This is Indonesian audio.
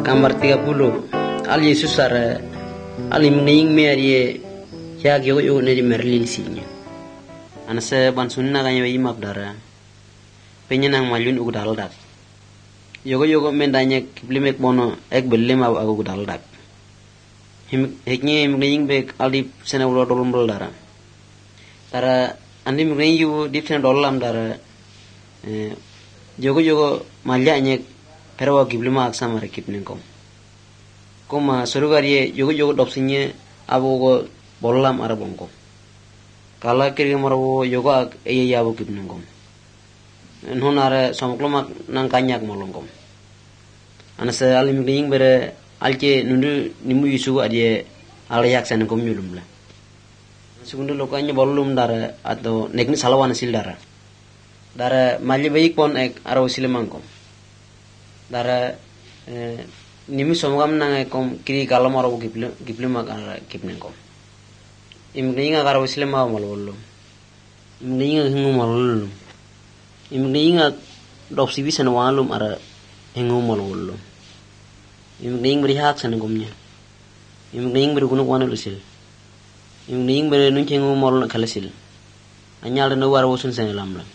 gambar 30 al Yesus ara alim ning meri ya gyo yo ne merlin sinya anase ban sunna ga yoy mabdara penyenang malyun ugu daldak yogo mendanya kiblimek bono ek bellem agu daldak heknya ning be aldi sena ulo dolum dara tara andi mring yu dip sena dolam dara yogo malyanya perawa kiblema aksa mare kipnengkom koma surugariye yogo dopsinya abogo bollam arabongko kala kirge marawo yogo eye yabo kipnengkom nonare somklomak nang kanyak molongkom anase alim ring bere alke nundu nimu yusu adie alayak sanengkom nyulumla segundu lokanya bollum dara atau nekni salawan sil dara malye baik pon ek aro silemangkom dara nimi somgam nang kom kiri kalam aro giplemak ara kipnengkom imringa karo silema molollo imringa hingu molollo imringa dopsi bisan walum ara hingu molollo imring berihak sanengkomnya imring bergunuk wana lusil imring bere nuncengu molol kalasil anyal no war wosun sangelamla